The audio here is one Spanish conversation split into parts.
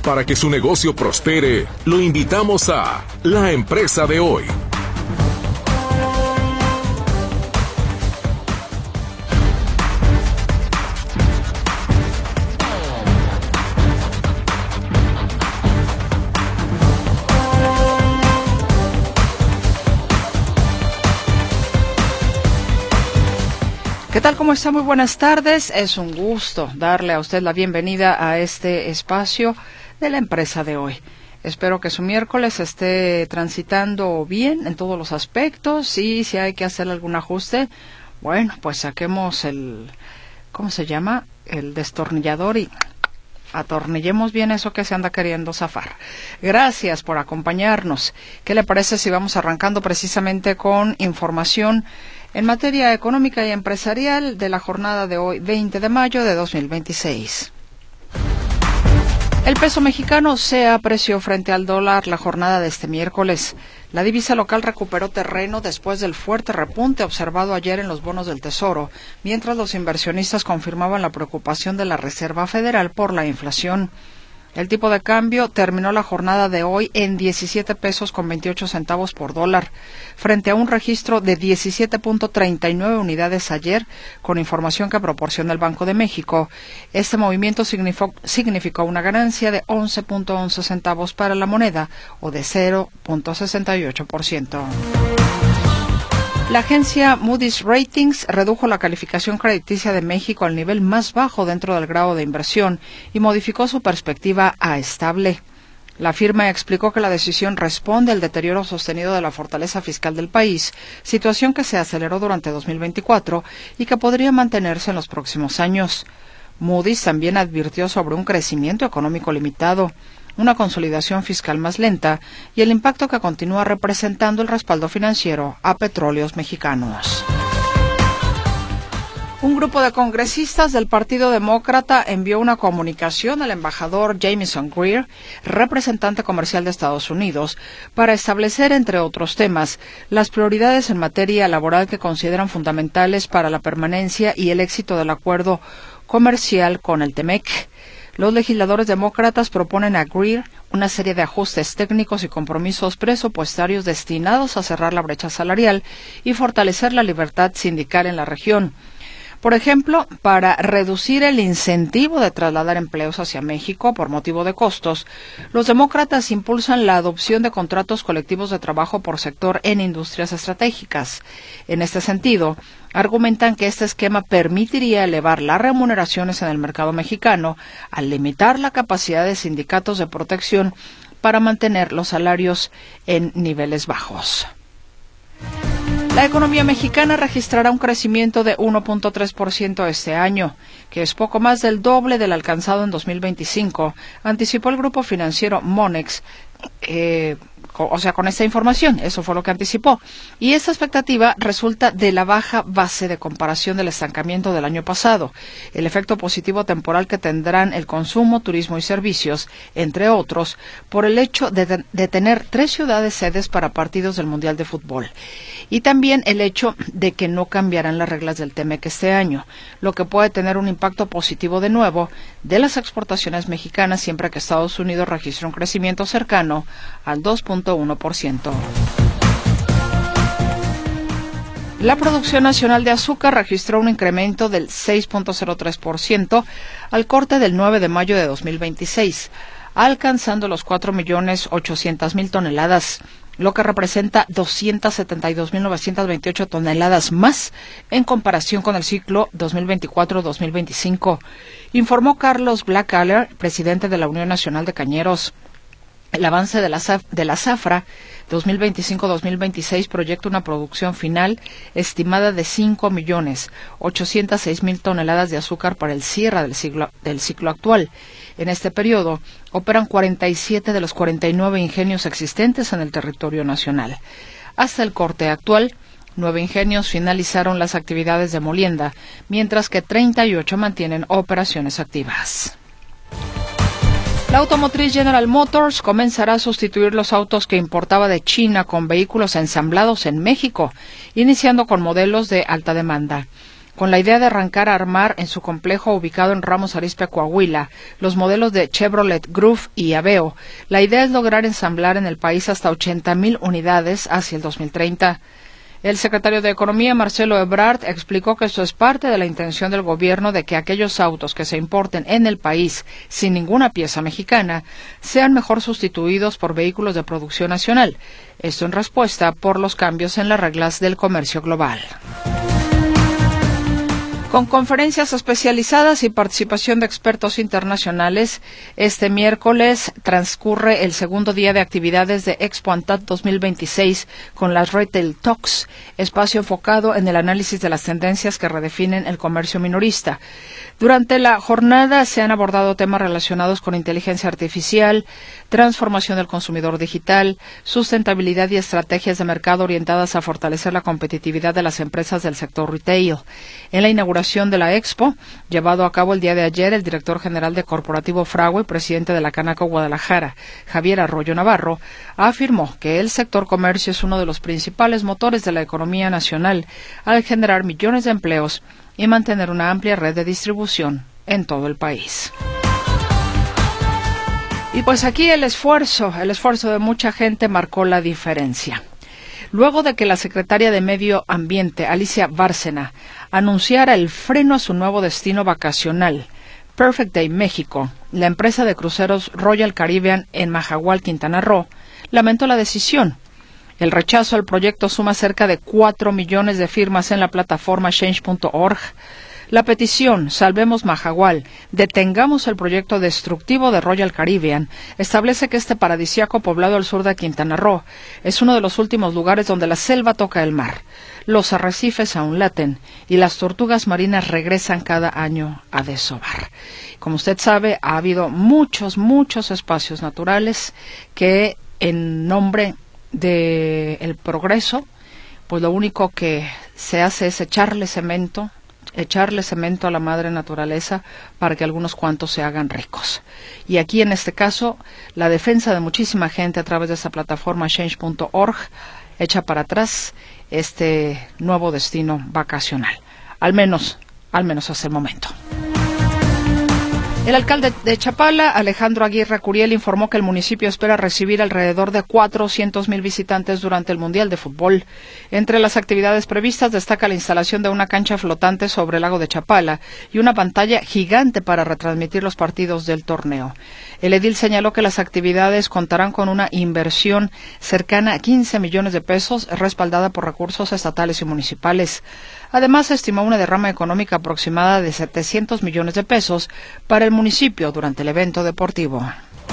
Para que su negocio prospere, lo invitamos a La Empresa de Hoy. ¿Qué tal? ¿Cómo está? Muy buenas tardes. Es un gusto darle a usted la bienvenida a este espacio de La Empresa de Hoy. Espero que su miércoles esté transitando bien en todos los aspectos y si hay que hacer algún ajuste, bueno, pues saquemos el destornillador y atornillemos bien eso que se anda queriendo zafar. Gracias por acompañarnos. ¿Qué le parece si vamos arrancando precisamente con información en materia económica y empresarial de la jornada de hoy, 20 de mayo de 2026? El peso mexicano se apreció frente al dólar la jornada de este miércoles. La divisa local recuperó terreno después del fuerte repunte observado ayer en los bonos del Tesoro, mientras los inversionistas confirmaban la preocupación de la Reserva Federal por la inflación. El tipo de cambio terminó la jornada de hoy en 17 pesos con 28 centavos por dólar, frente a un registro de 17.39 unidades ayer, con información que proporciona el Banco de México. Este movimiento significó una ganancia de 11.11 centavos para la moneda, o de 0.68%. La agencia Moody's Ratings redujo la calificación crediticia de México al nivel más bajo dentro del grado de inversión y modificó su perspectiva a estable. La firma explicó que la decisión responde al deterioro sostenido de la fortaleza fiscal del país, situación que se aceleró durante 2024 y que podría mantenerse en los próximos años. Moody's también advirtió sobre un crecimiento económico limitado, una consolidación fiscal más lenta y el impacto que continúa representando el respaldo financiero a petróleos mexicanos. Un grupo de congresistas del Partido Demócrata envió una comunicación al embajador Jamieson Greer, representante comercial de Estados Unidos, para establecer, entre otros temas, las prioridades en materia laboral que consideran fundamentales para la permanencia y el éxito del acuerdo comercial con el TEMEC. Los legisladores demócratas proponen a Greer una serie de ajustes técnicos y compromisos presupuestarios destinados a cerrar la brecha salarial y fortalecer la libertad sindical en la región. Por ejemplo, para reducir el incentivo de trasladar empleos hacia México por motivo de costos, los demócratas impulsan la adopción de contratos colectivos de trabajo por sector en industrias estratégicas. En este sentido, argumentan que este esquema permitiría elevar las remuneraciones en el mercado mexicano al limitar la capacidad de sindicatos de protección para mantener los salarios en niveles bajos. La economía mexicana registrará un crecimiento de 1.3% este año, que es poco más del doble del alcanzado en 2025, anticipó el grupo financiero Monex, con esta información, eso fue lo que anticipó. Y esta expectativa resulta de la baja base de comparación del estancamiento del año pasado, el efecto positivo temporal que tendrán el consumo, turismo y servicios, entre otros, por el hecho de tener 3 ciudades sedes para partidos del Mundial de Fútbol. Y también el hecho de que no cambiarán las reglas del TEMEC este año, lo que puede tener un impacto positivo de nuevo de las exportaciones mexicanas siempre que Estados Unidos registre un crecimiento cercano al 2.1%. La producción nacional de azúcar registró un incremento del 6.03% al corte del 9 de mayo de 2026, alcanzando los 4.800.000 toneladas, lo que representa 272.928 toneladas más en comparación con el ciclo 2024-2025, informó Carlos Blackhaller, presidente de la Unión Nacional de Cañeros. El avance de la zafra 2025-2026 proyecta una producción final estimada de 5.806.000 toneladas de azúcar para el cierre del ciclo actual. En este periodo, operan 47 de los 49 ingenios existentes en el territorio nacional. Hasta el corte actual, 9 ingenios finalizaron las actividades de molienda, mientras que 38 mantienen operaciones activas. La automotriz General Motors comenzará a sustituir los autos que importaba de China con vehículos ensamblados en México, iniciando con modelos de alta demanda. con la idea de arrancar a armar en su complejo ubicado en Ramos Arizpe, Coahuila, los modelos de Chevrolet Groove y Aveo. La idea es lograr ensamblar en el país hasta 80,000 unidades hacia el 2030. El secretario de Economía, Marcelo Ebrard, explicó que esto es parte de la intención del gobierno de que aquellos autos que se importen en el país sin ninguna pieza mexicana sean mejor sustituidos por vehículos de producción nacional. Esto en respuesta por los cambios en las reglas del comercio global. Con conferencias especializadas y participación de expertos internacionales, este miércoles transcurre el segundo día de actividades de Expo ANTAD 2026 con las Retail Talks, espacio enfocado en el análisis de las tendencias que redefinen el comercio minorista. Durante la jornada se han abordado temas relacionados con inteligencia artificial, transformación del consumidor digital, sustentabilidad y estrategias de mercado orientadas a fortalecer la competitividad de las empresas del sector retail. En la inauguración de la Expo, llevado a cabo el día de ayer, el director general de Corporativo Fragua y presidente de la Canaco Guadalajara, Javier Arroyo Navarro, afirmó que el sector comercio es uno de los principales motores de la economía nacional al generar millones de empleos y mantener una amplia red de distribución en todo el país. Y pues aquí el esfuerzo de mucha gente marcó la diferencia. Luego de que la secretaria de Medio Ambiente, Alicia Bárcena, anunciara el freno a su nuevo destino vacacional, Perfect Day México, la empresa de cruceros Royal Caribbean en Mahahual, Quintana Roo, lamentó la decisión. El rechazo al proyecto suma cerca de 4 millones de firmas en la plataforma change.org. La petición Salvemos Mahahual, detengamos el proyecto destructivo de Royal Caribbean, establece que este paradisíaco poblado al sur de Quintana Roo es uno de los últimos lugares donde la selva toca el mar. Los arrecifes aún laten y las tortugas marinas regresan cada año a desovar. Como usted sabe, ha habido muchos espacios naturales que en nombre del progreso, pues lo único que se hace es echarle cemento a la madre naturaleza para que algunos cuantos se hagan ricos. Y aquí en este caso, la defensa de muchísima gente a través de esa plataforma change.org echa para atrás este nuevo destino vacacional, al menos hasta el momento. El alcalde de Chapala, Alejandro Aguirre Curiel, informó que el municipio espera recibir alrededor de 400,000 visitantes durante el Mundial de Fútbol. Entre las actividades previstas destaca la instalación de una cancha flotante sobre el lago de Chapala y una pantalla gigante para retransmitir los partidos del torneo. El edil señaló que las actividades contarán con una inversión cercana a 15 millones de pesos, respaldada por recursos estatales y municipales. Además, estimó una derrama económica aproximada de 700 millones de pesos para el municipio durante el evento deportivo.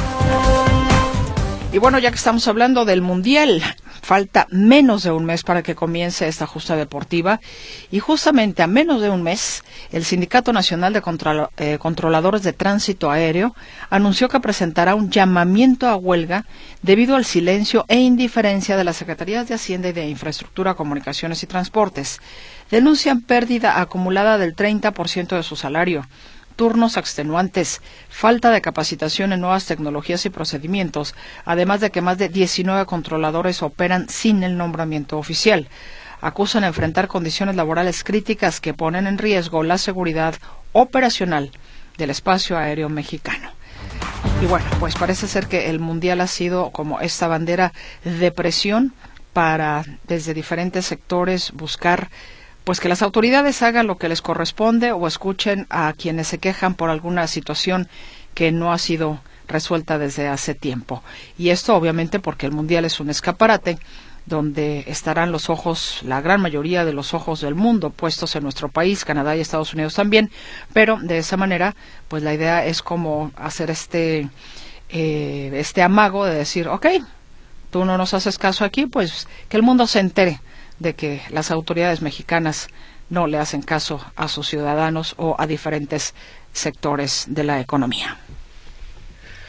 Y bueno, ya que estamos hablando del Mundial, falta menos de un mes para que comience esta justa deportiva y justamente a menos de un mes, el Sindicato Nacional de Controladores de Tránsito Aéreo anunció que presentará un llamamiento a huelga debido al silencio e indiferencia de las Secretarías de Hacienda y de Infraestructura, Comunicaciones y Transportes. Denuncian pérdida acumulada del 30% de su salario, turnos extenuantes, falta de capacitación en nuevas tecnologías y procedimientos, además de que más de 19 controladores operan sin el nombramiento oficial. Acusan enfrentar condiciones laborales críticas que ponen en riesgo la seguridad operacional del espacio aéreo mexicano. Y bueno, pues parece ser que el Mundial ha sido como esta bandera de presión para, desde diferentes sectores, buscar pues que las autoridades hagan lo que les corresponde o escuchen a quienes se quejan por alguna situación que no ha sido resuelta desde hace tiempo. Y esto obviamente porque el Mundial es un escaparate donde estarán los ojos, la gran mayoría de los ojos del mundo puestos en nuestro país, Canadá y Estados Unidos también, pero de esa manera pues la idea es como hacer este amago de decir, ok, tú no nos haces caso aquí, pues que el mundo se entere de que las autoridades mexicanas no le hacen caso a sus ciudadanos o a diferentes sectores de la economía.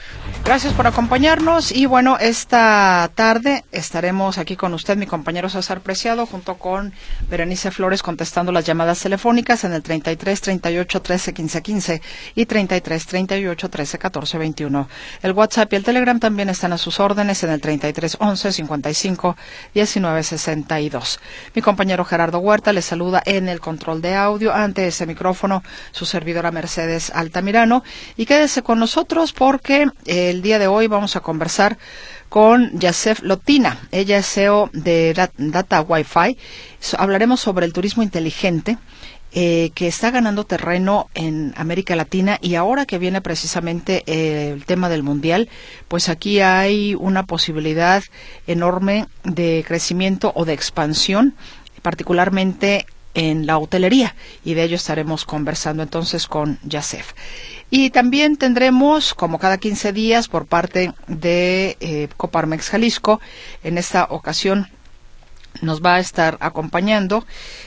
Gracias por acompañarnos y bueno, esta tarde estaremos aquí con usted, mi compañero César Preciado, junto con Berenice Flores, contestando las llamadas telefónicas en el 33 38 13 15 15 y 33 38 13 14 21. El WhatsApp y el Telegram también están a sus órdenes en el 33 11 55 19 62. Mi compañero Gerardo Huerta les saluda en el control de audio. Ante ese micrófono, su servidora Mercedes Altamirano. Y quédese con nosotros porque el día de hoy vamos a conversar con Yasef Lotina. Ella es CEO de Data Wi-Fi. Hablaremos sobre el turismo inteligente que está ganando terreno en América Latina, y ahora que viene precisamente el tema del Mundial, pues aquí hay una posibilidad enorme de crecimiento o de expansión, particularmente en la hotelería, y de ello estaremos conversando entonces con Yasef. Y también tendremos, como cada 15 días, por parte de Coparmex Jalisco, en esta ocasión nos va a estar acompañando,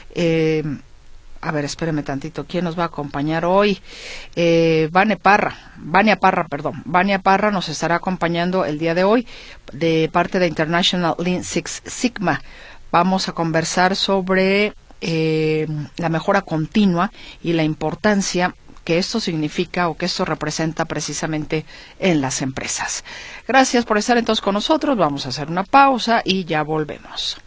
a ver, espéreme tantito, ¿quién nos va a acompañar hoy? Vania Parra nos estará acompañando el día de hoy, de parte de International Lean Six Sigma. Vamos a conversar sobre la mejora continua y la importancia que esto significa o que esto representa precisamente en las empresas. Gracias por estar entonces con nosotros. Vamos a hacer una pausa y ya volvemos.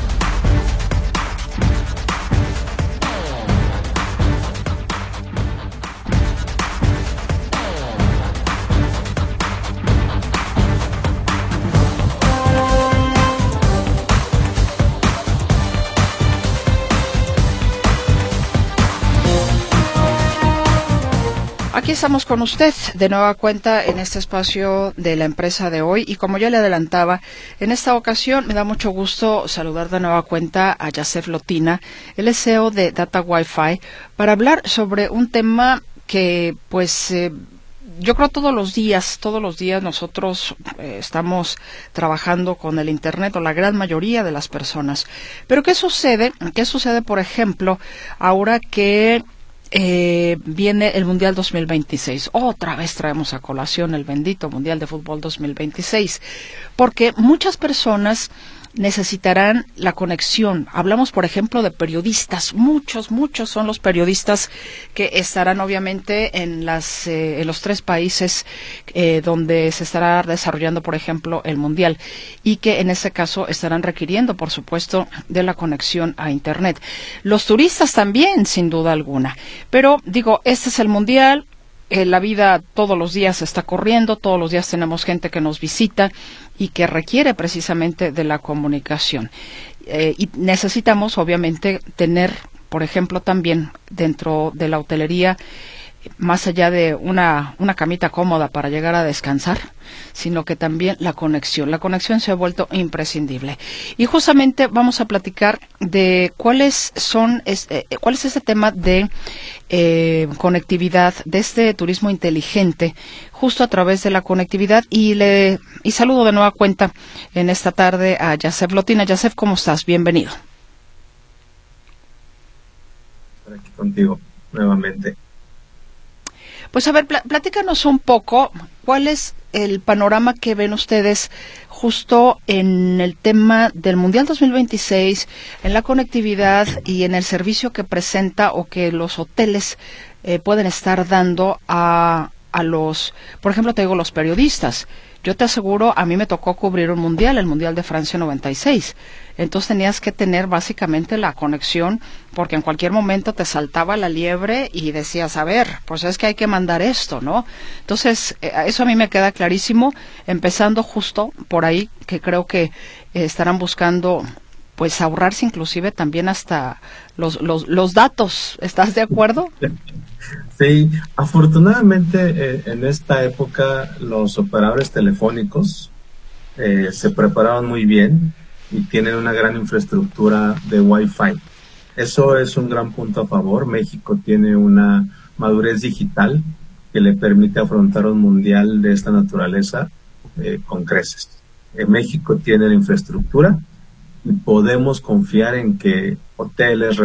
Aquí estamos con usted de nueva cuenta en este espacio de la empresa de hoy, y como ya le adelantaba, en esta ocasión me da mucho gusto saludar de nueva cuenta a Yasef Lotina, el CEO de Data Wi-Fi, para hablar sobre un tema que pues yo creo todos los días nosotros estamos trabajando con el Internet, o la gran mayoría de las personas. Pero ¿qué sucede? Por ejemplo, ahora que viene el Mundial 2026. Otra vez traemos a colación el bendito Mundial de Fútbol 2026, porque muchas personas necesitarán la conexión. Hablamos, por ejemplo, de periodistas. Muchos son los periodistas que estarán obviamente en los 3 países donde se estará desarrollando, por ejemplo, el Mundial, y que en ese caso estarán requiriendo, por supuesto, de la conexión a Internet. Los turistas también, sin duda alguna. Pero, digo, este es el Mundial. La vida todos los días está corriendo, todos los días tenemos gente que nos visita y que requiere precisamente de la comunicación. Y necesitamos, obviamente, tener, por ejemplo, también dentro de la hotelería, más allá de una camita cómoda para llegar a descansar, sino que también la conexión. La conexión se ha vuelto imprescindible. Y justamente vamos a platicar de cuál es este tema de conectividad, de este turismo inteligente, justo a través de la conectividad. Y saludo de nueva cuenta en esta tarde a Yasef Lotina. Yasef, ¿cómo estás? Bienvenido. Estar aquí contigo nuevamente. Pues a ver, platícanos un poco, ¿cuál es el panorama que ven ustedes justo en el tema del Mundial 2026, en la conectividad y en el servicio que presenta o que los hoteles pueden estar dando a los, por ejemplo, te digo, los periodistas? Yo te aseguro, a mí me tocó cubrir un mundial, el Mundial de Francia 96. Entonces tenías que tener básicamente la conexión, porque en cualquier momento te saltaba la liebre y decías, a ver, pues es que hay que mandar esto, ¿no? Entonces, eso a mí me queda clarísimo, empezando justo por ahí, que creo que estarán buscando pues ahorrarse inclusive también hasta los datos. ¿Estás de acuerdo? Sí, afortunadamente en esta época los operadores telefónicos se prepararon muy bien y tienen una gran infraestructura de Wi-Fi. Eso es un gran punto a favor. México tiene una madurez digital que le permite afrontar un mundial de esta naturaleza con creces. México tiene la infraestructura y podemos confiar en que hoteles,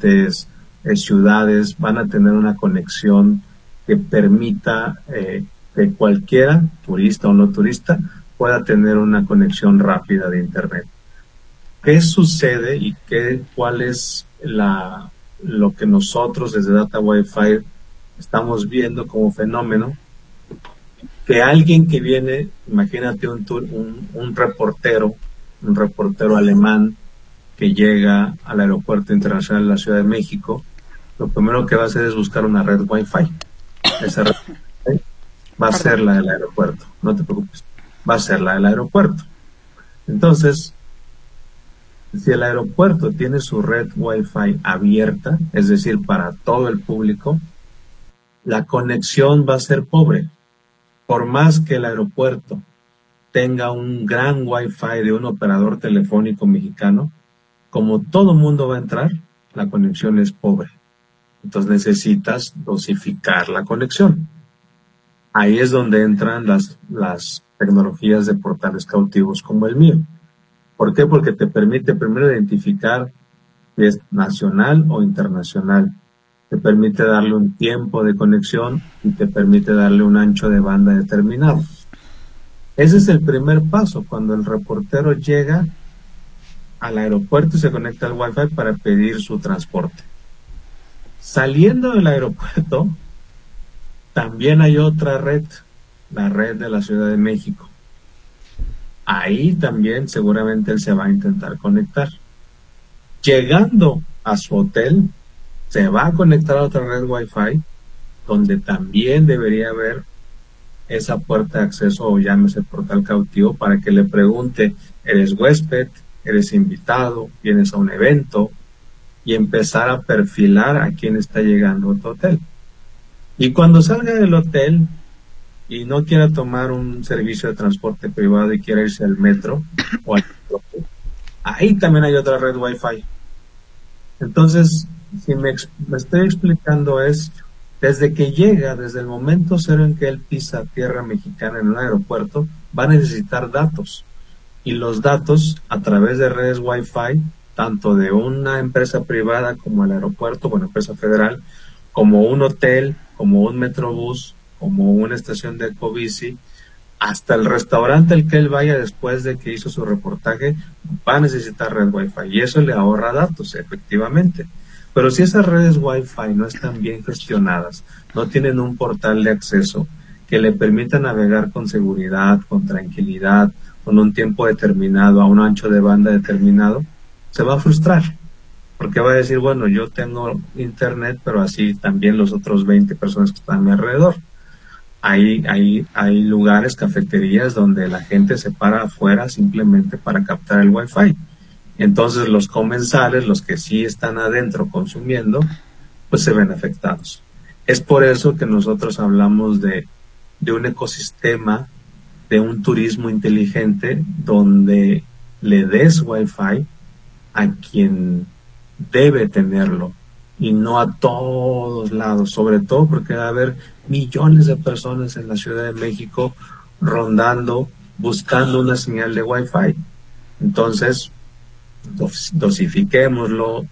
restaurantes, ciudades van a tener una conexión que permita que cualquiera, turista o no turista, pueda tener una conexión rápida de Internet. ¿Qué sucede y cuál es lo que nosotros desde Data Wi-Fi estamos viendo como fenómeno? Que alguien que viene, imagínate un reportero alemán que llega al Aeropuerto Internacional de la Ciudad de México, lo primero que va a hacer es buscar una red Wi-Fi. Esa red Wi-Fi va a ser la del aeropuerto, no te preocupes, va a ser la del aeropuerto. Entonces, si el aeropuerto tiene su red Wi-Fi abierta, es decir, para todo el público, la conexión va a ser pobre. Por más que el aeropuerto tenga un gran Wi-Fi de un operador telefónico mexicano, como todo mundo va a entrar, la conexión es pobre. Entonces necesitas dosificar la conexión. Ahí es donde entran las tecnologías de portales cautivos como el mío. ¿Por qué? Porque te permite primero identificar si es nacional o internacional. Te permite darle un tiempo de conexión y te permite darle un ancho de banda determinado. Ese es el primer paso, cuando el reportero llega al aeropuerto y se conecta al Wi-Fi para pedir su transporte. Saliendo del aeropuerto, también hay otra red, la red de la Ciudad de México. Ahí también seguramente él se va a intentar conectar. Llegando a su hotel, se va a conectar a otra red Wi-Fi, donde también debería haber esa puerta de acceso, o llámese portal cautivo, para que le pregunte, ¿eres huésped? ¿Eres invitado? ¿Vienes a un evento? Y empezar a perfilar a quién está llegando a tu hotel. Y cuando salga del hotel y no quiera tomar un servicio de transporte privado y quiera irse al metro, o al ahí también hay otra red Wi-Fi. Entonces, si me estoy explicando, es desde que llega, desde el momento cero en que él pisa tierra mexicana en un aeropuerto, va a necesitar datos. Y los datos, a través de redes Wi-Fi, tanto de una empresa privada como el aeropuerto, bueno, empresa federal, como un hotel, como un metrobús, como una estación de Ecobici, hasta el restaurante al que él vaya después de que hizo su reportaje, va a necesitar red Wi-Fi. Y eso le ahorra datos, efectivamente. Pero si esas redes Wi-Fi no están bien gestionadas, no tienen un portal de acceso que le permita navegar con seguridad, con tranquilidad, con un tiempo determinado, a un ancho de banda determinado, se va a frustrar. Porque va a decir, bueno, yo tengo internet, pero así también los otros 20 personas que están a mi alrededor. Hay lugares, cafeterías, donde la gente se para afuera simplemente para captar el Wi-Fi. Entonces los comensales, los que sí están adentro consumiendo, pues se ven afectados. Es por eso que nosotros hablamos de un ecosistema, de un turismo inteligente, donde le des Wi-Fi a quien debe tenerlo y no a todos lados, sobre todo porque va a haber millones de personas en la Ciudad de México rondando, buscando una señal de Wi-Fi. Entonces, dosifiquémoslo,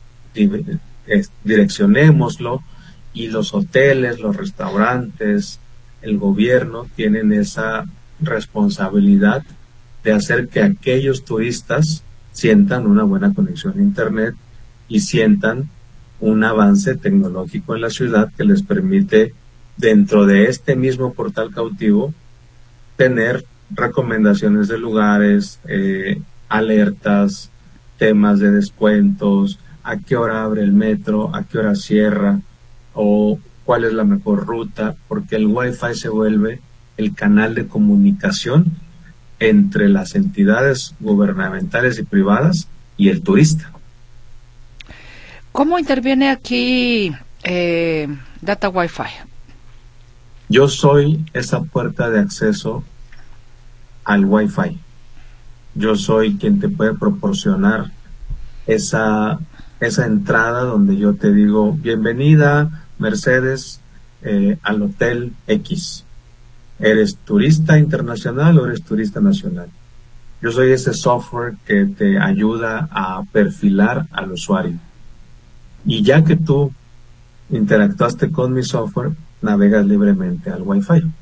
direccionémoslo, y los hoteles, los restaurantes, el gobierno tienen esa responsabilidad de hacer que aquellos turistas sientan una buena conexión a internet y sientan un avance tecnológico en la ciudad que les permite, dentro de este mismo portal cautivo, tener recomendaciones de lugares, alertas, temas de descuentos, a qué hora abre el metro, a qué hora cierra, o cuál es la mejor ruta, porque el Wi-Fi se vuelve el canal de comunicación entre las entidades gubernamentales y privadas y el turista. ¿Cómo interviene aquí Data Wi-Fi? Yo soy esa puerta de acceso al Wi-Fi. Yo soy quien te puede proporcionar esa entrada donde yo te digo, bienvenida Mercedes al Hotel X. ¿Eres turista internacional o eres turista nacional? Yo soy ese software que te ayuda a perfilar al usuario. Y ya que tú interactuaste con mi software, navegas libremente al Wi-Fi.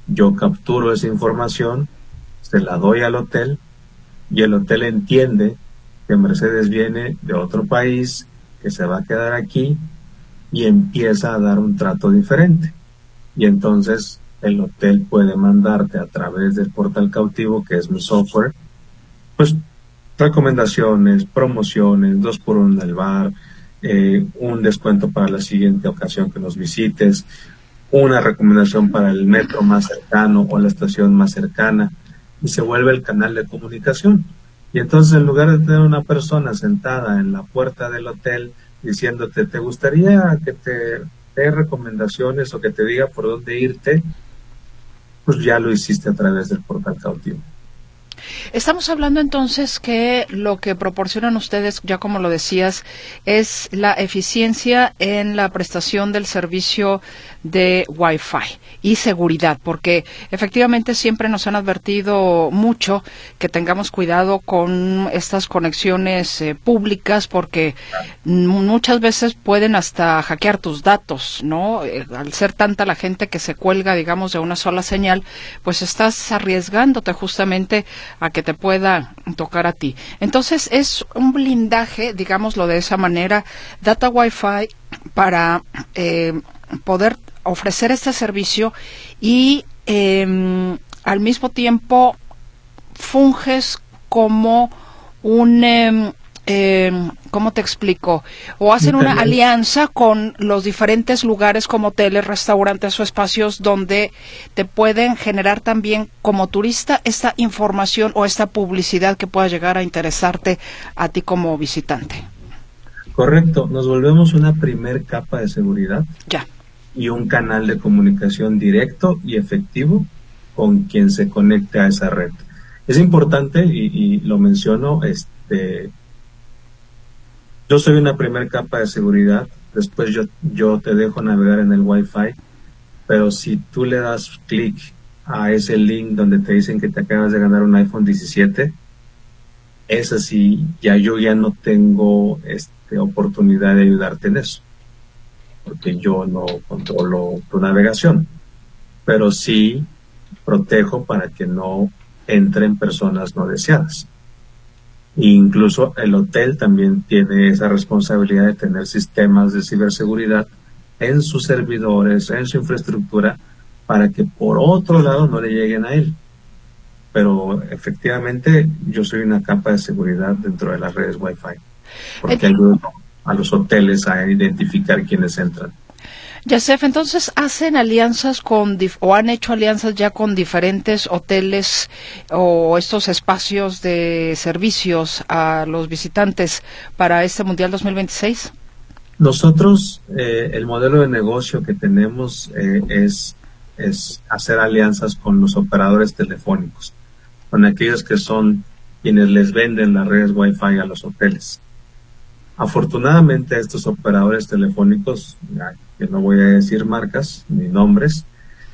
yo capturo esa información, se la doy al hotel y el hotel entiende que Mercedes viene de otro país, que se va a quedar aquí y empieza a dar un trato diferente. Y entonces el hotel puede mandarte a través del portal cautivo, que es mi software, pues recomendaciones, promociones, 2x1 en el bar, un descuento para la siguiente ocasión que nos visites, una recomendación para el metro más cercano o la estación más cercana, y se vuelve el canal de comunicación. Y entonces, en lugar de tener una persona sentada en la puerta del hotel diciéndote, ¿te gustaría que te dé recomendaciones o que te diga por dónde irte? Pues ya lo hiciste a través del portal cautivo. Estamos hablando entonces que lo que proporcionan ustedes, ya como lo decías, es la eficiencia en la prestación del servicio de Wi-Fi y seguridad, porque efectivamente siempre nos han advertido mucho que tengamos cuidado con estas conexiones públicas, porque muchas veces pueden hasta hackear tus datos, ¿no? Al ser tanta la gente que se cuelga, digamos, de una sola señal, pues estás arriesgándote justamente a que te pueda tocar a ti. Entonces es un blindaje, digámoslo de esa manera, data Wi-Fi para poder ofrecer este servicio y al mismo tiempo funges como un ¿cómo te explico? O hacen una alianza con los diferentes lugares como hoteles, restaurantes o espacios donde te pueden generar también como turista esta información o esta publicidad que pueda llegar a interesarte a ti como visitante. Correcto, nos volvemos una primer capa de seguridad. Ya. Y un canal de comunicación directo y efectivo con quien se conecte a esa red. Es importante, y lo menciono, yo soy una primera capa de seguridad, después yo te dejo navegar en el Wi-Fi, pero si tú le das clic a ese link donde te dicen que te acabas de ganar un iPhone 17, es así, yo ya no tengo oportunidad de ayudarte en eso, porque yo no controlo tu navegación, pero sí protejo para que no entren personas no deseadas. E incluso el hotel también tiene esa responsabilidad de tener sistemas de ciberseguridad en sus servidores, en su infraestructura, para que por otro lado no le lleguen a él. Pero efectivamente yo soy una capa de seguridad dentro de las redes Wi-Fi, porque ayudo a los hoteles a identificar quiénes entran. Yasef, entonces hacen alianzas o han hecho alianzas ya con diferentes hoteles o estos espacios de servicios a los visitantes para este Mundial 2026. Nosotros, el modelo de negocio que tenemos es hacer alianzas con los operadores telefónicos, con aquellos que son quienes les venden las redes Wi-Fi a los hoteles. Afortunadamente estos operadores telefónicos, que no voy a decir marcas ni nombres,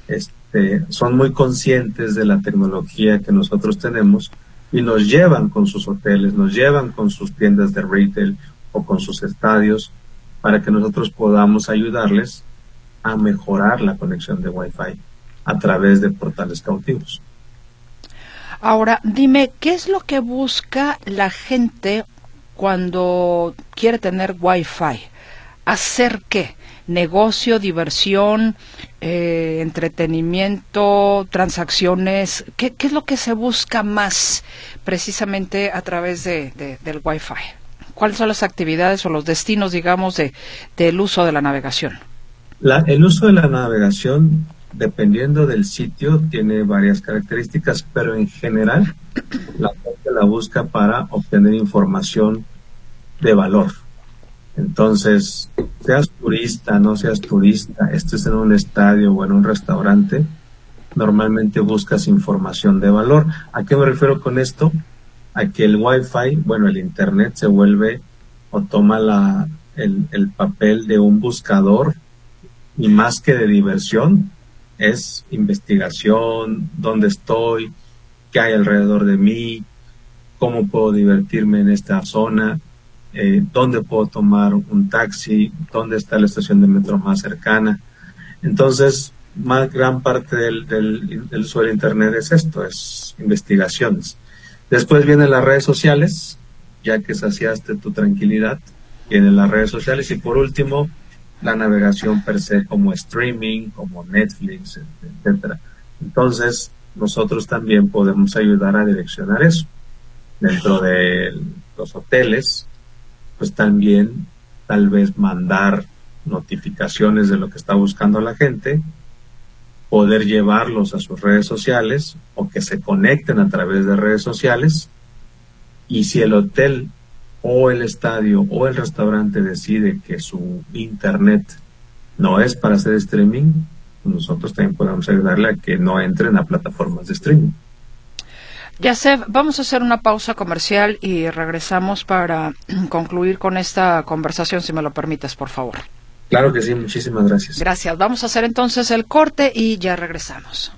son muy conscientes de la tecnología que nosotros tenemos y nos llevan con sus hoteles, nos llevan con sus tiendas de retail o con sus estadios para que nosotros podamos ayudarles a mejorar la conexión de Wi-Fi a través de portales cautivos. Ahora, dime, ¿qué es lo que busca la gente cuando quiere tener Wi-Fi? ¿Hacer qué? ¿Negocio, diversión, entretenimiento, transacciones? ¿Qué es lo que se busca más precisamente a través del Wi-Fi? ¿Cuáles son las actividades o los destinos, digamos, del uso de la navegación? El uso de la navegación, dependiendo del sitio, tiene varias características, pero en general la gente la busca para obtener información de valor. Entonces, seas turista, no seas turista, estés en un estadio o en un restaurante, normalmente buscas información de valor. ¿A qué me refiero con esto? A que el Wi-Fi, el Internet se vuelve o toma el papel de un buscador, y más que de diversión, es investigación, dónde estoy, qué hay alrededor de mí, cómo puedo divertirme en esta zona, dónde puedo tomar un taxi, dónde está la estación de metro más cercana. Entonces, más gran parte del uso del Internet es esto, es investigaciones. Después vienen las redes sociales, ya que saciaste tu tranquilidad, vienen las redes sociales, y por último, la navegación per se, como streaming, como Netflix, etcétera. Entonces, nosotros también podemos ayudar a direccionar eso. Dentro de los hoteles, pues también tal vez mandar notificaciones de lo que está buscando la gente, poder llevarlos a sus redes sociales o que se conecten a través de redes sociales, y si el hotel o el estadio o el restaurante decide que su internet no es para hacer streaming, nosotros también podemos ayudarle a que no entren a plataformas de streaming. Yacef, vamos a hacer una pausa comercial y regresamos para concluir con esta conversación, si me lo permites, por favor. Claro que sí, muchísimas gracias. Gracias. Vamos a hacer entonces el corte y ya regresamos.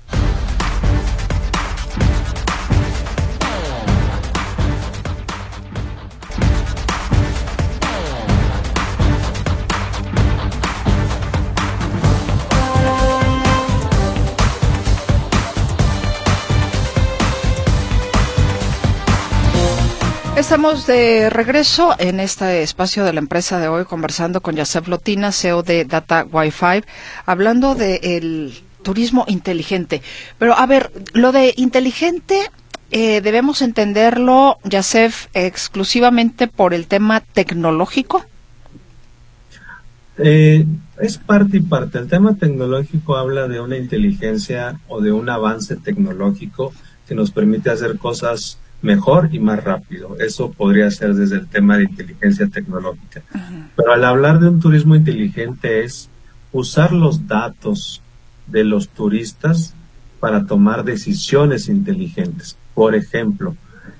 Estamos de regreso en este espacio de la empresa de hoy, conversando con Yacef Lotina, CEO de Data Wi-Fi, hablando del turismo inteligente. Pero, a ver, lo de inteligente, ¿debemos entenderlo, Yacef, exclusivamente por el tema tecnológico? Es parte y parte. El tema tecnológico habla de una inteligencia o de un avance tecnológico que nos permite hacer cosas mejor y más rápido. Eso podría ser desde el tema de inteligencia tecnológica. Pero al hablar de un turismo inteligente es usar los datos de los turistas para tomar decisiones inteligentes. Por ejemplo,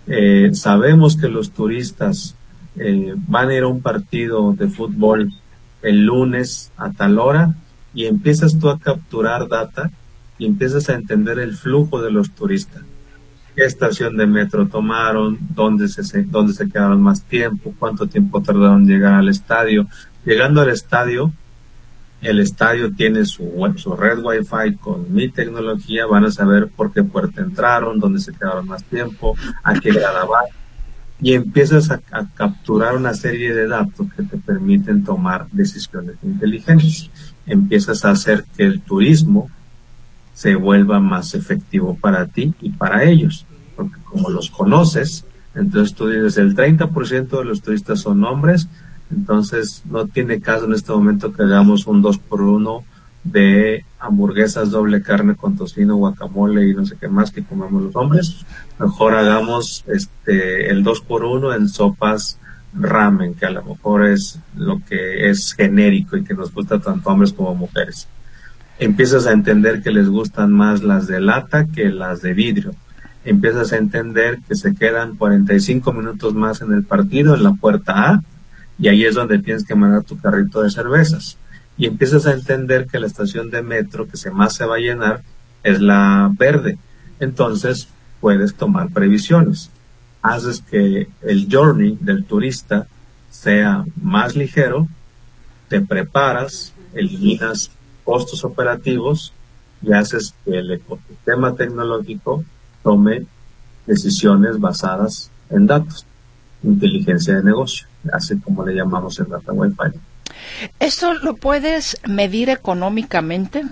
sabemos que los turistas van a ir a un partido de fútbol el lunes a tal hora, y empiezas tú a capturar data y empiezas a entender el flujo de los turistas. ¿Qué estación de metro tomaron? ¿Dónde se quedaron más tiempo? ¿Cuánto tiempo tardaron en llegar al estadio? Llegando al estadio, el estadio tiene su red Wi-Fi con mi tecnología, van a saber por qué puerta entraron, dónde se quedaron más tiempo, a qué grada van, y empiezas a capturar una serie de datos que te permiten tomar decisiones inteligentes. Empiezas a hacer que el turismo se vuelva más efectivo para ti y para ellos, porque como los conoces, entonces tú dices, el 30% de los turistas son hombres, entonces no tiene caso en este momento que hagamos un 2x1 de hamburguesas doble carne con tocino, guacamole y no sé qué más que comemos los hombres. Mejor hagamos el 2x1 en sopas ramen, que a lo mejor es lo que es genérico y que nos gusta tanto a hombres como a mujeres. Empiezas a entender que les gustan más las de lata que las de vidrio. Empiezas a entender que se quedan 45 minutos más en el partido en la puerta A, y ahí es donde tienes que mandar tu carrito de cervezas. Y empiezas a entender que la estación de metro que más se va a llenar es la verde. Entonces puedes tomar previsiones. Haces que el journey del turista sea más ligero, te preparas, eliminas costos operativos y haces que el ecosistema tecnológico tome decisiones basadas en datos, inteligencia de negocio, así como le llamamos en Data Wi-Fi. ¿Esto lo puedes medir económicamente?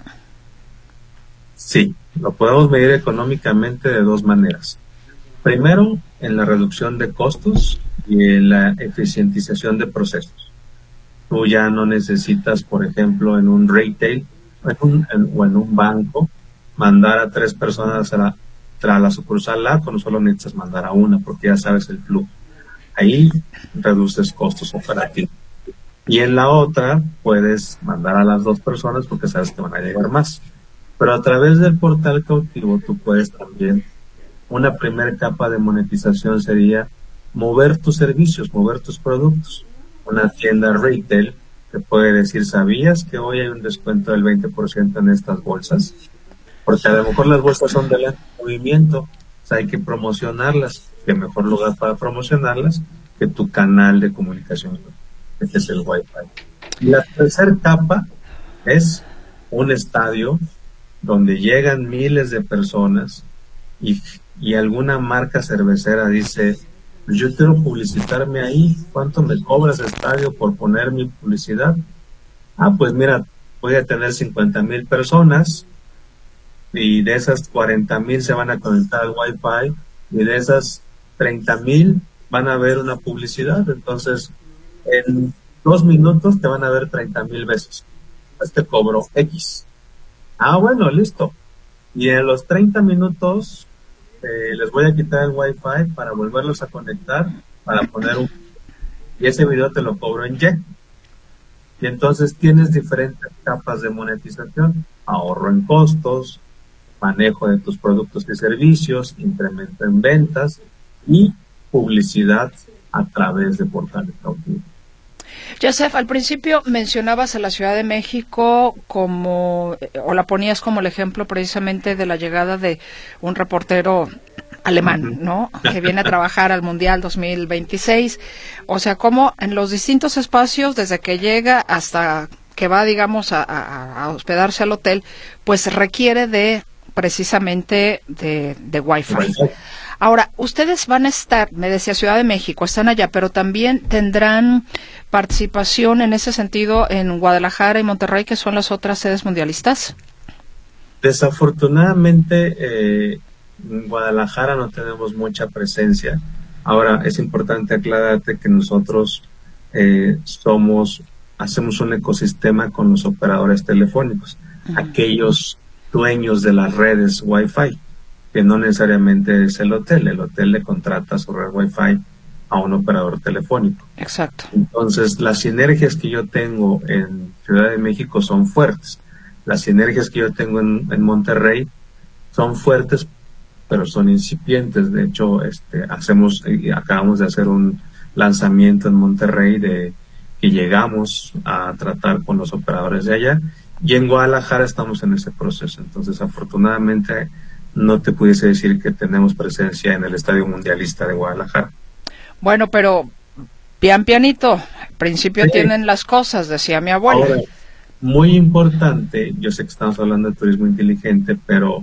Sí, lo podemos medir económicamente de dos maneras. Primero, en la reducción de costos y en la eficientización de procesos. Tú ya no necesitas, por ejemplo, en un retail o en un banco, mandar a 3 personas a la sucursal A, cuando solo necesitas mandar a una, porque ya sabes el flujo. Ahí reduces costos operativos. Y en la otra, puedes mandar a las 2 personas porque sabes que van a llegar más. Pero a través del portal cautivo, tú puedes también, una primera capa de monetización sería mover tus servicios, mover tus productos. Una tienda retail te puede decir, ¿sabías que hoy hay un descuento del 20% en estas bolsas? Porque a lo mejor las bolsas son de lento movimiento, o sea, hay que promocionarlas. ¿Qué mejor lugar para promocionarlas que tu canal de comunicación? Este es el Wi-Fi. Y la tercera capa es un estadio donde llegan miles de personas y alguna marca cervecera dice, yo quiero publicitarme ahí, ¿cuánto me cobras, estadio, por poner mi publicidad? Pues mira, voy a tener 50,000 personas y de esas 40,000 se van a conectar al Wi-Fi y de esas 30,000 van a ver una publicidad. Entonces, en 2 minutos te van a ver 30,000 veces. Pues te cobro X. Bueno, listo. Y en los 30 minutos les voy a quitar el Wi-Fi para volverlos a conectar, para poner y ese video te lo cobro en Y. Y entonces tienes diferentes capas de monetización: ahorro en costos, manejo de tus productos y servicios, incremento en ventas y publicidad a través de portales cautivos. Joseph, al principio mencionabas a la Ciudad de México o la ponías como el ejemplo precisamente de la llegada de un reportero alemán, ¿no? Que viene a trabajar al Mundial 2026. O sea, como en los distintos espacios, desde que llega hasta que va, digamos, a hospedarse al hotel, pues requiere precisamente de Wi-Fi. Ahora, ustedes van a estar, me decía Ciudad de México, están allá, pero también tendrán participación en ese sentido en Guadalajara y Monterrey, que son las otras sedes mundialistas. Desafortunadamente, en Guadalajara no tenemos mucha presencia. Ahora, es importante aclararte que nosotros hacemos un ecosistema con los operadores telefónicos, aquellos dueños de las redes Wi-Fi, que no necesariamente es el hotel le contrata su red Wi-Fi a un operador telefónico. Exacto. Entonces, las sinergias que yo tengo en Ciudad de México son fuertes. Las sinergias que yo tengo en Monterrey son fuertes, pero son incipientes. De hecho, acabamos de hacer un lanzamiento en Monterrey que llegamos a tratar con los operadores de allá, y en Guadalajara estamos en ese proceso. Entonces, afortunadamente, no te pudiese decir que tenemos presencia en el Estadio Mundialista de Guadalajara. Bueno, pero pianito, al principio sí tienen las cosas, decía mi abuela. Ahora, muy importante, yo sé que estamos hablando de turismo inteligente, pero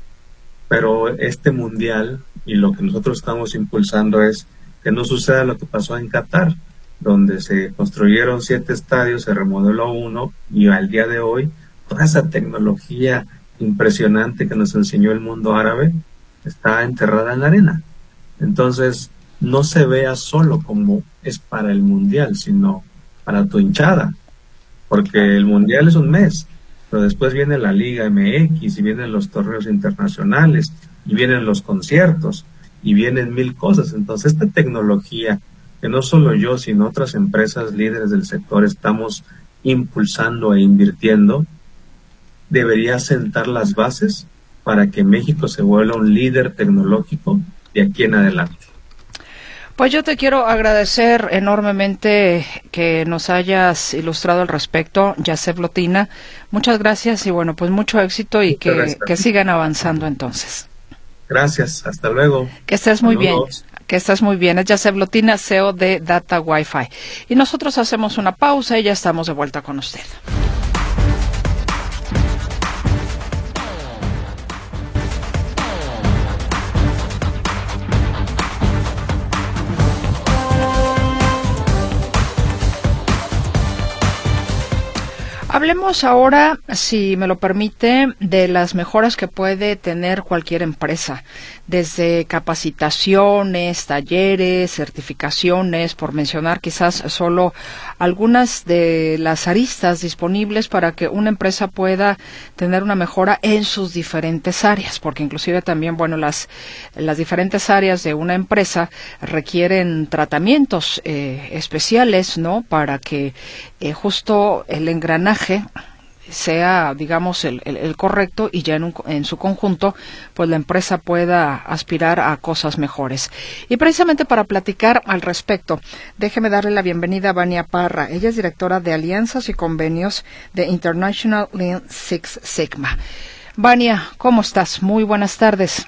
este mundial y lo que nosotros estamos impulsando es que no suceda lo que pasó en Qatar, donde se construyeron 7 estadios, se remodeló uno, y al día de hoy toda esa tecnología impresionante que nos enseñó el mundo árabe está enterrada en la arena. Entonces, no se vea solo como es para el mundial, sino para tu hinchada, porque el mundial es un mes, pero después viene la Liga MX y vienen los torneos internacionales y vienen los conciertos y vienen 1000 cosas. Entonces, esta tecnología que no solo yo, sino otras empresas líderes del sector estamos impulsando e invirtiendo, debería sentar las bases para que México se vuelva un líder tecnológico de aquí en adelante. Pues yo te quiero agradecer enormemente que nos hayas ilustrado al respecto, Joseph Lotina. Muchas gracias y bueno, pues mucho éxito y que sigan avanzando entonces. Gracias, hasta luego. Que estés muy bien. Que estés muy bien. Es Joseph Lotina, CEO de Data Wi-Fi. Y nosotros hacemos una pausa y ya estamos de vuelta con usted. Hablemos ahora, si me lo permite, de las mejoras que puede tener cualquier empresa, desde capacitaciones, talleres, certificaciones, por mencionar quizás solo algunas de las aristas disponibles para que una empresa pueda tener una mejora en sus diferentes áreas, porque inclusive también, bueno, las diferentes áreas de una empresa requieren tratamientos especiales, ¿no?, para que justo el engranaje sea, digamos, el correcto y ya en su conjunto, pues la empresa pueda aspirar a cosas mejores. Y precisamente para platicar al respecto, déjeme darle la bienvenida a Vania Parra. Ella es directora de Alianzas y Convenios de International Lean Six Sigma. Vania, ¿cómo estás? Muy buenas tardes.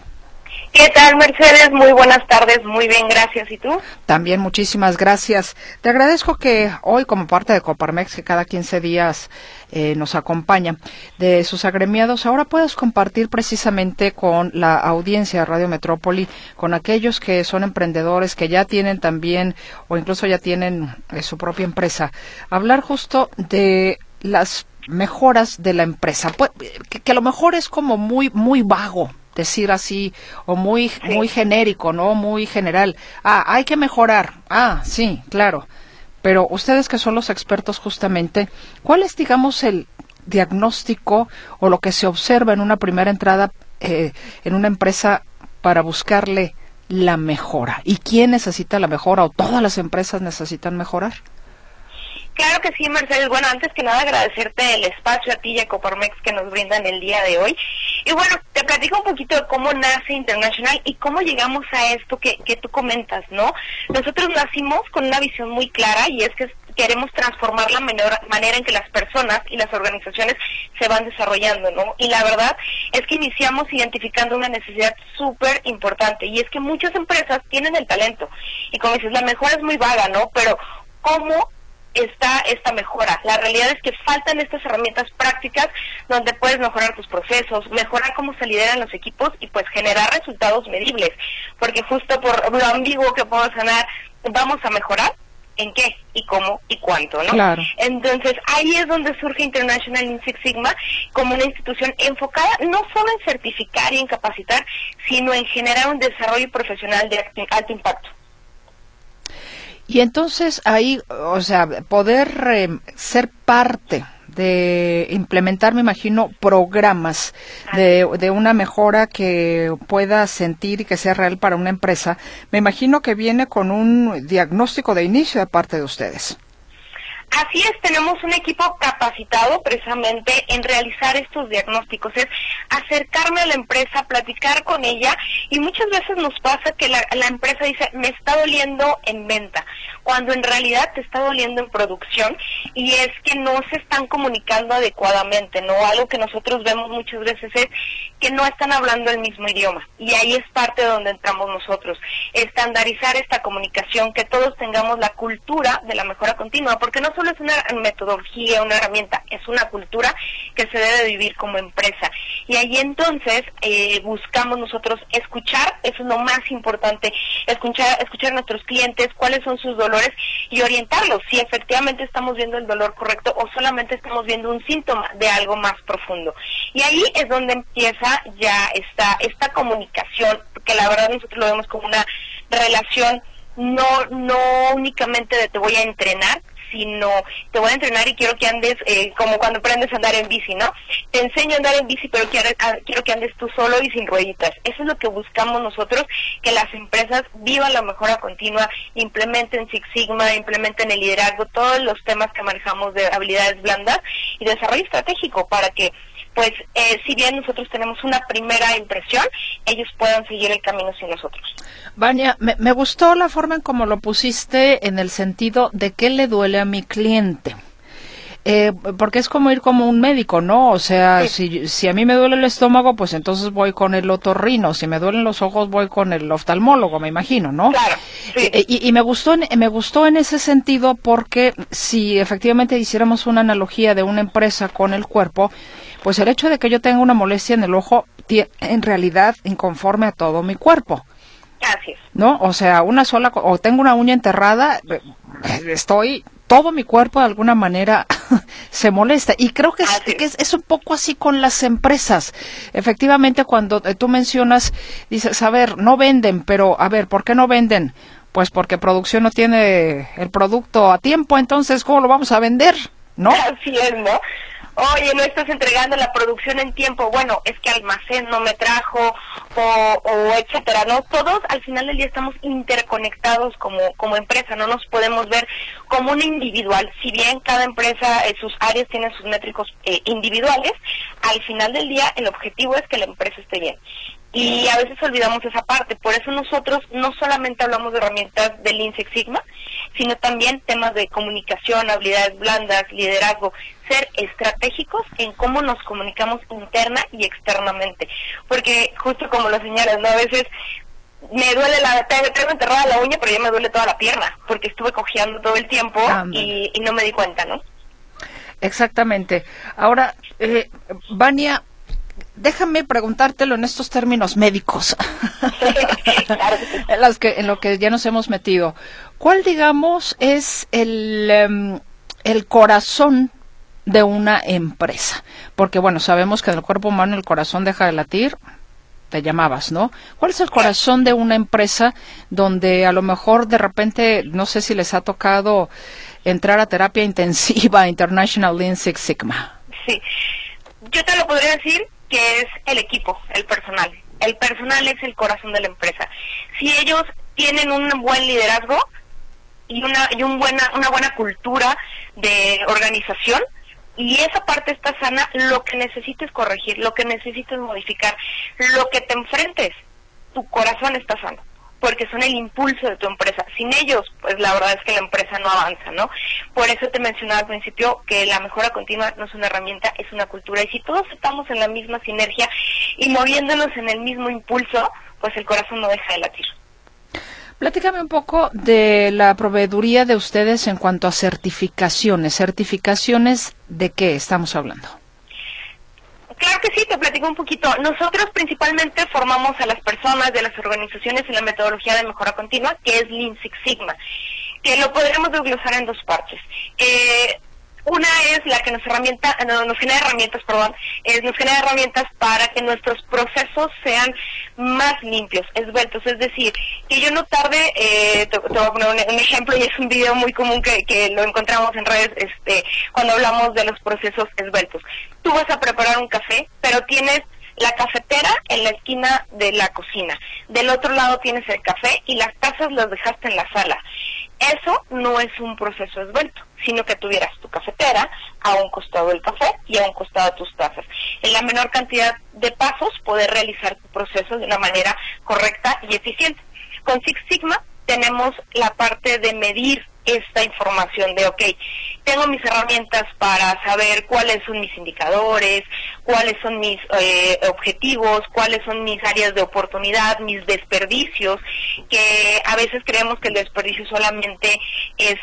¿Qué tal, Mercedes? Muy buenas tardes, muy bien, gracias. ¿Y tú? También muchísimas gracias. Te agradezco que hoy, como parte de Coparmex, que cada 15 días nos acompaña, de sus agremiados, ahora puedas compartir precisamente con la audiencia de Radio Metrópoli, con aquellos que son emprendedores, que ya tienen también, o incluso ya tienen su propia empresa, hablar justo de las mejoras de la empresa, pues, que a lo mejor es como muy vago decir así, o muy genérico, ¿no? Muy general. Hay que mejorar. Sí, claro. Pero ustedes que son los expertos justamente, ¿cuál es, digamos, el diagnóstico o lo que se observa en una primera entrada en una empresa para buscarle la mejora? ¿Y quién necesita la mejora o todas las empresas necesitan mejorar? Claro que sí, Mercedes. Bueno, antes que nada agradecerte el espacio a ti y a Coparmex que nos brindan el día de hoy. Y bueno, te platico un poquito de cómo nace International y cómo llegamos a esto que tú comentas, ¿no? Nosotros nacimos con una visión muy clara y es que queremos transformar la manera en que las personas y las organizaciones se van desarrollando, ¿no? Y la verdad es que iniciamos identificando una necesidad súper importante y es que muchas empresas tienen el talento y como dices, la mejora es muy vaga, ¿no? Pero ¿cómo está esta mejora? La realidad es que faltan estas herramientas prácticas donde puedes mejorar tus procesos, mejorar cómo se lideran los equipos y pues generar resultados medibles, porque justo por lo ambiguo que puedo sonar, vamos a mejorar en qué y cómo y cuánto, ¿no? Claro. Entonces ahí es donde surge International Lean Six Sigma como una institución enfocada no solo en certificar y en capacitar, sino en generar un desarrollo profesional de alto impacto. Y entonces ahí, o sea, poder ser parte de implementar, me imagino, programas de una mejora que pueda sentir y que sea real para una empresa, me imagino que viene con un diagnóstico de inicio de parte de ustedes. Así es, tenemos un equipo capacitado precisamente en realizar estos diagnósticos, es acercarme a la empresa, platicar con ella y muchas veces nos pasa que la empresa dice, me está doliendo en venta, cuando en realidad te está doliendo en producción y es que no se están comunicando adecuadamente, ¿no? Algo que nosotros vemos muchas veces es que no están hablando el mismo idioma y ahí es parte de donde entramos nosotros, estandarizar esta comunicación, que todos tengamos la cultura de la mejora continua, porque no solo es una metodología, una herramienta, es una cultura que se debe vivir como empresa. Y ahí entonces buscamos nosotros escuchar, eso es lo más importante, escuchar a nuestros clientes, cuáles son sus dolores y orientarlos, si efectivamente estamos viendo el dolor correcto o solamente estamos viendo un síntoma de algo más profundo. Y ahí es donde empieza ya esta comunicación, que la verdad nosotros lo vemos como una relación no únicamente de te voy a entrenar, sino te voy a entrenar y quiero que andes como cuando aprendes a andar en bici, ¿no? Te enseño a andar en bici, pero quiero que andes tú solo y sin rueditas. Eso es lo que buscamos nosotros, que las empresas vivan la mejora continua, implementen Six Sigma, implementen el liderazgo, todos los temas que manejamos de habilidades blandas y desarrollo estratégico para que pues si bien nosotros tenemos una primera impresión, ellos puedan seguir el camino sin nosotros. Vania, me gustó la forma en cómo lo pusiste, en el sentido de qué le duele a mi cliente. Porque es como ir como un médico, ¿no? O sea, sí. si a mí me duele el estómago, pues entonces voy con el otorrino. Si me duelen los ojos, voy con el oftalmólogo, me imagino, ¿no? Claro. Sí. Y me gustó en ese sentido, porque si efectivamente hiciéramos una analogía de una empresa con el cuerpo, pues el hecho de que yo tenga una molestia en el ojo, en realidad inconforme a todo mi cuerpo. Así es. ¿No? O sea, o tengo una uña enterrada, todo mi cuerpo de alguna manera se molesta. Y creo que es un poco así con las empresas. Efectivamente, cuando tú mencionas, dices, a ver, no venden, pero a ver, ¿por qué no venden? Pues porque producción no tiene el producto a tiempo, entonces, ¿cómo lo vamos a vender? ¿No? Así es, ¿no? Oye, no estás entregando la producción en tiempo, bueno, es que almacén no me trajo, o etcétera, ¿no? Todos al final del día estamos interconectados como empresa, no nos podemos ver como una individual, si bien cada empresa, sus áreas tienen sus métricos individuales, al final del día el objetivo es que la empresa esté bien. Y a veces olvidamos esa parte. Por eso nosotros no solamente hablamos de herramientas de Lean Six Sigma, sino también temas de comunicación, habilidades blandas, liderazgo, ser estratégicos en cómo nos comunicamos interna y externamente. Porque justo como lo señalas, ¿no? A veces me duele tengo enterrada la uña, pero ya me duele toda la pierna, porque estuve cojeando todo el tiempo y no me di cuenta, ¿no? Exactamente. Ahora, Vania, déjame preguntártelo en estos términos médicos, Claro que sí. en lo que ya nos hemos metido. ¿Cuál, digamos, es el corazón de una empresa? Porque, bueno, sabemos que en el cuerpo humano el corazón deja de latir, te llamabas, ¿no? ¿Cuál es el corazón de una empresa donde a lo mejor de repente, no sé si les ha tocado entrar a terapia intensiva, International Lean Six Sigma? Sí, yo te lo podría decir que es el equipo, el personal. El personal es el corazón de la empresa. Si ellos tienen un buen liderazgo y una buena cultura de organización, y esa parte está sana, lo que necesites corregir, lo que necesites modificar, lo que te enfrentes, tu corazón está sano, porque son el impulso de tu empresa. Sin ellos, pues la verdad es que la empresa no avanza, ¿no? Por eso te mencionaba al principio que la mejora continua no es una herramienta, es una cultura. Y si todos estamos en la misma sinergia y moviéndonos en el mismo impulso, pues el corazón no deja de latir. Platícame un poco de la proveeduría de ustedes en cuanto a certificaciones. ¿Certificaciones de qué estamos hablando? Claro que sí, te platico un poquito. Nosotros principalmente formamos a las personas de las organizaciones en la metodología de mejora continua, que es Lean Six Sigma, que lo podremos desglosar en dos partes. Una es la que nos genera herramientas para que nuestros procesos sean más limpios, esbeltos, es decir, que yo no tarde, te voy a poner un ejemplo, y es un video muy común que lo encontramos en redes cuando hablamos de los procesos esbeltos. Tú vas a preparar un café, pero tienes la cafetera en la esquina de la cocina, del otro lado tienes el café y las tazas las dejaste en la sala. Eso no es un proceso esbelto, sino que tuvieras tu cafetera a un costado del café y a un costado de tus tazas. En la menor cantidad de pasos poder realizar tu proceso de una manera correcta y eficiente. Con Six Sigma tenemos la parte de medir esta información de, tengo mis herramientas para saber cuáles son mis indicadores, cuáles son mis objetivos, cuáles son mis áreas de oportunidad, mis desperdicios, que a veces creemos que el desperdicio solamente es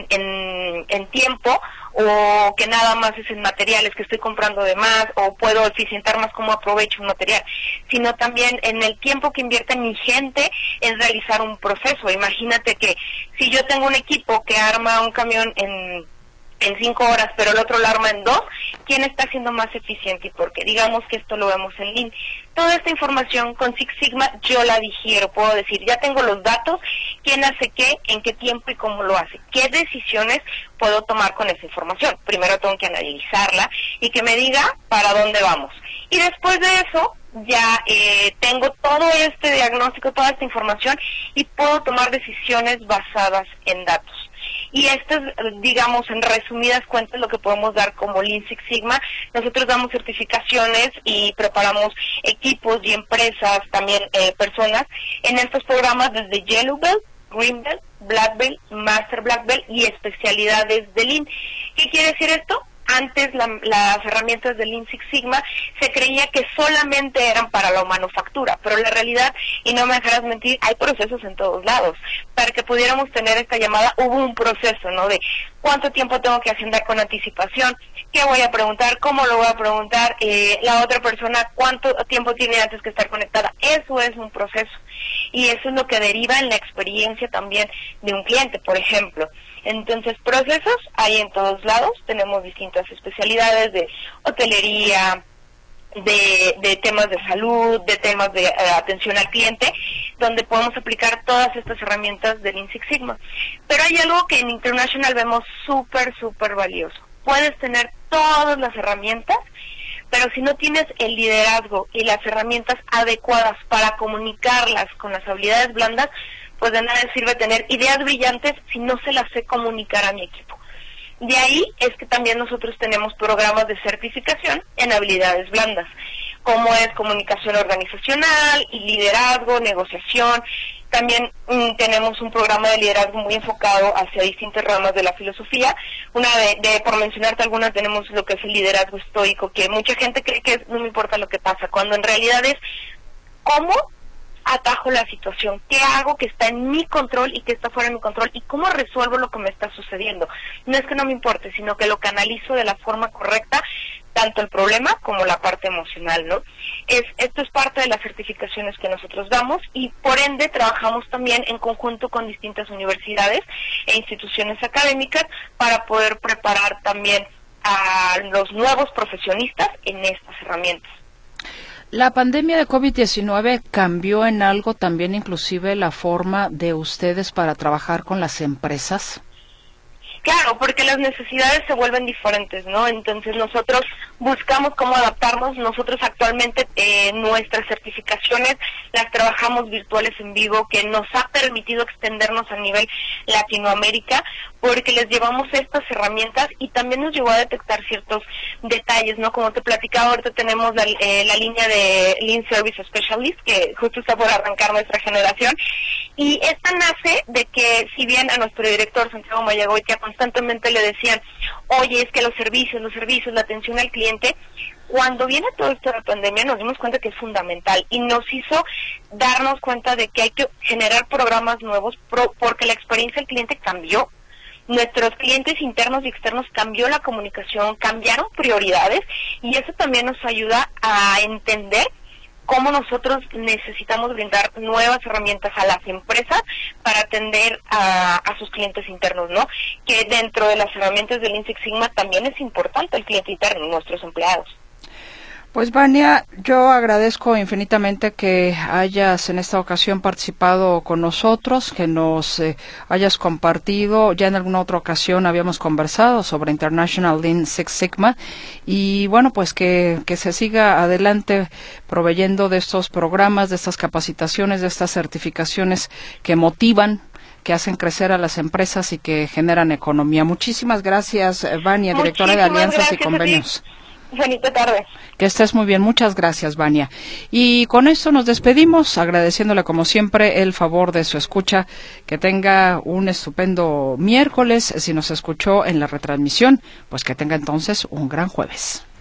en tiempo, o que nada más es en materiales, que estoy comprando de más, o puedo eficientar más cómo aprovecho un material, sino también en el tiempo que invierte mi gente en realizar un proceso. Imagínate que si yo tengo un equipo que arma un camión en 5 horas, pero el otro lo arma en 2, ¿quién está siendo más eficiente y por qué? Digamos que esto lo vemos en Lean. Toda esta información con Six Sigma yo la digiero, puedo decir, ya tengo los datos, quién hace qué, en qué tiempo y cómo lo hace. ¿Qué decisiones puedo tomar con esa información? Primero tengo que analizarla y que me diga para dónde vamos. Y después de eso, ya tengo todo este diagnóstico, toda esta información y puedo tomar decisiones basadas en datos. Y esto es, digamos, en resumidas cuentas, lo que podemos dar como Lean Six Sigma. Nosotros damos certificaciones y preparamos equipos y empresas, también personas, en estos programas desde Yellow Belt, Green Belt, Black Belt, Master Black Belt y especialidades de Lean. ¿Qué quiere decir esto? Antes las herramientas de Lean Six Sigma se creía que solamente eran para la manufactura, pero la realidad, y no me dejarás mentir, hay procesos en todos lados. Para que pudiéramos tener esta llamada hubo un proceso, ¿no? De cuánto tiempo tengo que agendar con anticipación, qué voy a preguntar, cómo lo voy a preguntar, la otra persona cuánto tiempo tiene antes que estar conectada. Eso es un proceso y eso es lo que deriva en la experiencia también de un cliente, por ejemplo. Entonces, procesos hay en todos lados, tenemos distintas especialidades de hotelería, de temas de salud, de temas de atención al cliente, donde podemos aplicar todas estas herramientas de Lean Six Sigma. Pero hay algo que en International vemos súper valioso. Puedes tener todas las herramientas, pero si no tienes el liderazgo y las herramientas adecuadas para comunicarlas con las habilidades blandas, pues de nada sirve tener ideas brillantes si no se las sé comunicar a mi equipo. De ahí es que también nosotros tenemos programas de certificación en habilidades blandas. como es comunicación organizacional, y liderazgo, negociación. También tenemos un programa de liderazgo muy enfocado hacia distintas ramas de la filosofía. Una por mencionarte algunas, tenemos lo que es el liderazgo estoico, que mucha gente cree que no me importa lo que pasa, cuando en realidad es cómo atajo la situación, qué hago que está en mi control y que está fuera de mi control, y cómo resuelvo lo que me está sucediendo. No es que no me importe, sino que lo canalizo de la forma correcta, tanto el problema como la parte emocional, ¿no? Esto es parte de las certificaciones que nosotros damos, y por ende trabajamos también en conjunto con distintas universidades e instituciones académicas para poder preparar también a los nuevos profesionistas en estas herramientas. ¿La pandemia de COVID-19 cambió en algo también inclusive la forma de ustedes para trabajar con las empresas? Claro, porque las necesidades se vuelven diferentes, ¿no? Entonces nosotros buscamos cómo adaptarnos. Nosotros actualmente nuestras certificaciones las trabajamos virtuales en vivo, que nos ha permitido extendernos a nivel Latinoamérica, porque les llevamos estas herramientas y también nos llevó a detectar ciertos detalles, ¿no? Como te platicaba, ahorita tenemos la línea de Lean Service Specialist, que justo está por arrancar nuestra generación, y esta nace de que, si bien a nuestro director Santiago Mayagoitia constantemente le decían, oye, es que los servicios, la atención al cliente, cuando viene todo esto de la pandemia nos dimos cuenta que es fundamental, y nos hizo darnos cuenta de que hay que generar programas nuevos porque la experiencia del cliente cambió. Nuestros clientes internos y externos cambió la comunicación, cambiaron prioridades, y eso también nos ayuda a entender cómo nosotros necesitamos brindar nuevas herramientas a las empresas para atender a sus clientes internos, ¿no? Que dentro de las herramientas del Lean Six Sigma también es importante el cliente interno, nuestros empleados. Pues Vania, yo agradezco infinitamente que hayas en esta ocasión participado con nosotros, que nos hayas compartido. Ya en alguna otra ocasión habíamos conversado sobre International Lean Six Sigma, y bueno, pues que se siga adelante proveyendo de estos programas, de estas capacitaciones, de estas certificaciones que motivan, que hacen crecer a las empresas y que generan economía. Muchísimas gracias, Vania, directora de Alianzas y Convenios. Bonita tarde. Que estés muy bien. Muchas gracias, Vania. Y con esto nos despedimos, agradeciéndole como siempre el favor de su escucha. Que tenga un estupendo miércoles. Si nos escuchó en la retransmisión, pues que tenga entonces un gran jueves.